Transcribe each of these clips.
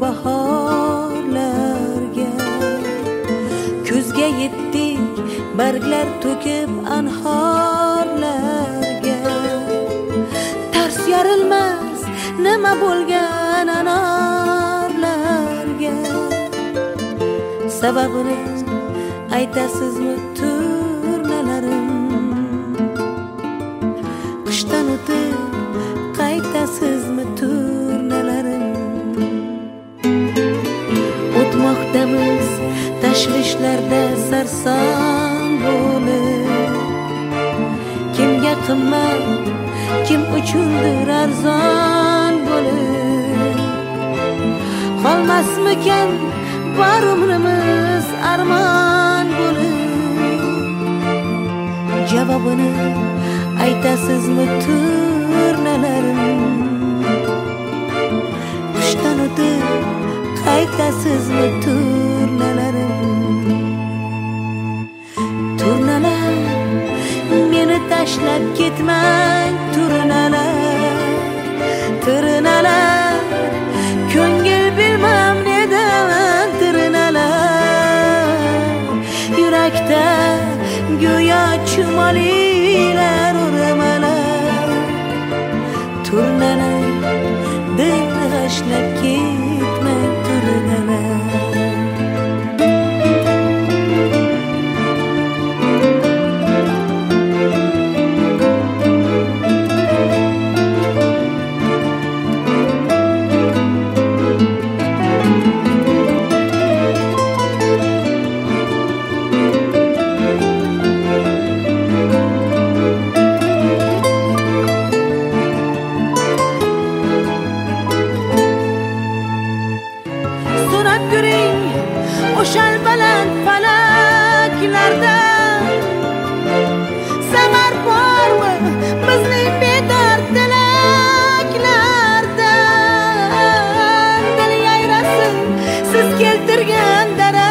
bahorlarga, kuzga yetdik barglar to'kib anhorlarga. Tars yorilmas nima bo'lgan anorlarga, sababini aytasizmi turnalarim? Qishdan o'tib qaytasizmi turnalarim? O'tmoqdamiz tashvishlarda sarson bo'lib, kimga qimmat, kim uchundir arzon bo'lib. Qolmasmikan bor umrimiz armon bo'lib? Javobini aytasizmi turnalarim? Qishdan o'tib qaytasizmi turnalarim? Turnalar, meni tashlab ketmang turnalar. Turnalar, ko'ngil bilmam nedaman turnalar. Yurakda go'yo chumolilar urmalar. Turnalar, dilni g'ashlab ketmang turnalar. O'shal baland falaklarda samar bormi bizning bedor tilaklarda? Dil yayrasin siz keltirgan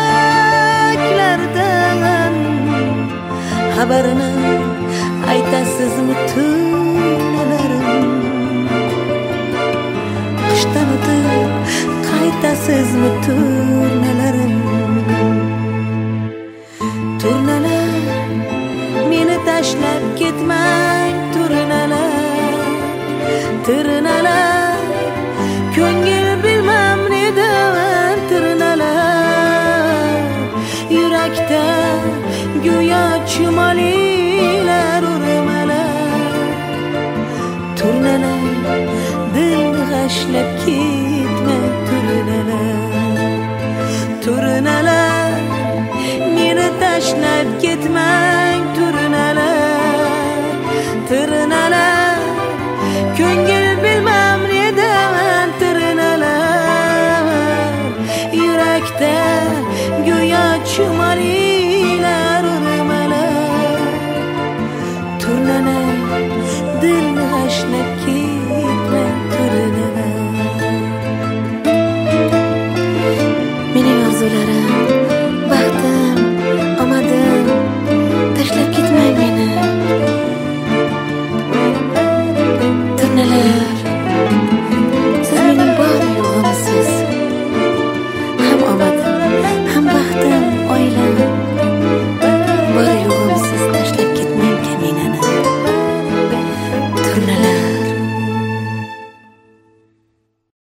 daraklardan. Xabarini aytasizmi turnalarim? Qishdan o'tib qaytasizmi turnalarim? Turnalar, meni tashlab ketmang turnalar. Turnalar, ko'ngil bilmam nedaman turnalar. Yurakda go'yo chumolilar urmalar. Turnalar, dilni g'ashlab ketmang turnalar. Turnalar, meni tashlab ketmang